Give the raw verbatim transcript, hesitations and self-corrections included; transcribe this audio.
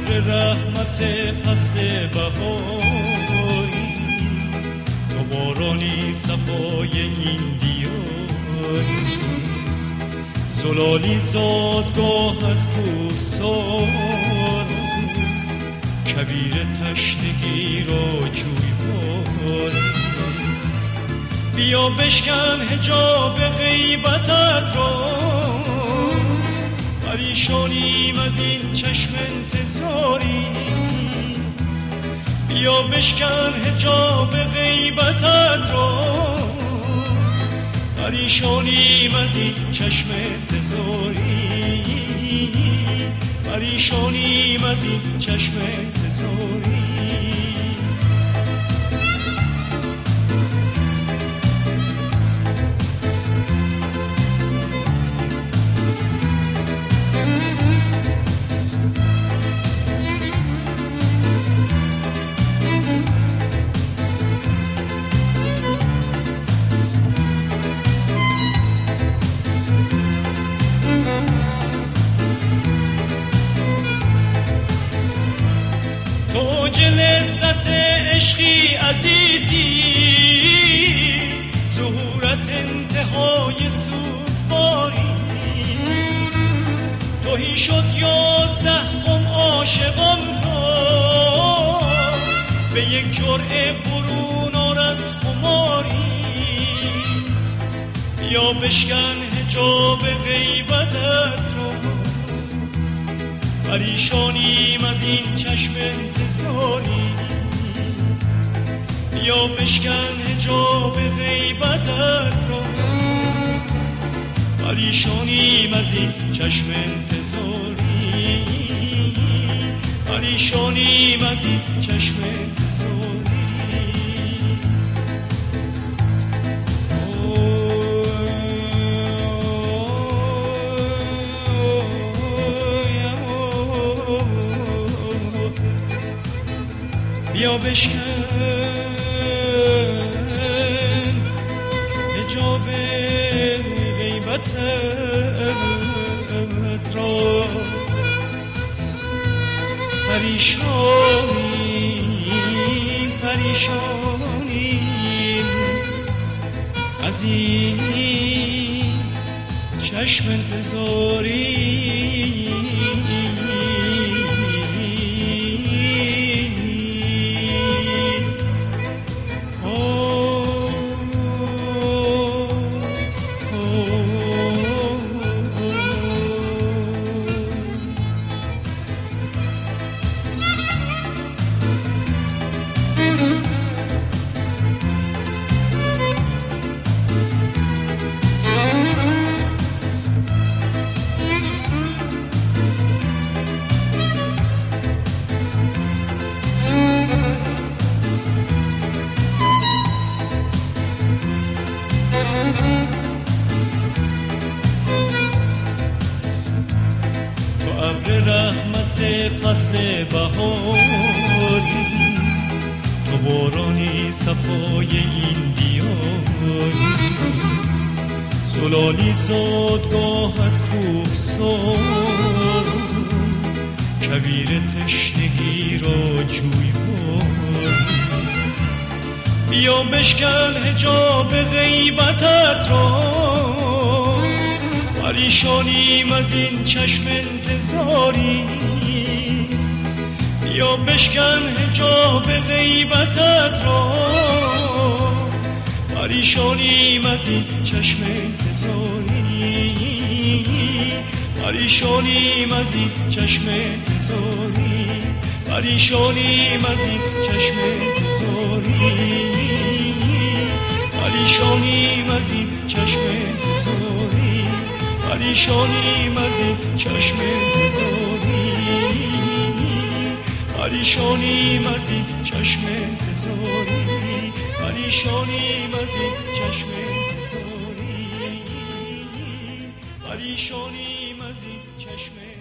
ابر رحمت فصل بهاری، تو بارانی صفای این دیاری، زلالی زادگاهت کوهسار، کبیر تشنگی را جویبار. بیا بشکن حجاب غیبتت را، پریشانیم از این چشم انتظاری. بیا بشکن حجاب غیبتت را، پریشانیم از این چشم انتظاری. پریشانیم از این چشم انتظاری. لذت عشقی عزیزی، ظهورت انتهای سوگواری. توهی شد یازده خم عاشقان را، به یک جرعه برون آر از خماری. بیا بشکن حجاب غیبتت را، پریشانیم از این چشم انتظاری. بیا بشکن حجاب غیبتت را، پریشانیم از این چشم انتظاری. پریشانیم از این چشم انتظاری. بیا بشکن حجاب غیبتت را، پریشانیم پریشانیم از این چشم انتظاری. تو ابر رحمت فصل بهاری، تو بارانی صفای این دیاری، زلالی زادگاهت کوهسار، کبیر تشنگی را جویبار. بیا بشکن حجاب غیبتت را، پریشانیم از این چشم انتظاری. بیا بشکن حجاب غیبتت را، پریشانیم از این چشم انتظاری. پریشانیم از این چشم انتظاری. پریشانیم از این چشم انتظاری. پریشانیم از این چشم انتظاری. پریشانیم از این چشم انتظاری. پریشانیم از این چشم انتظاری. پریشانیم از این چشم انتظاری. پریشانیم از این چشم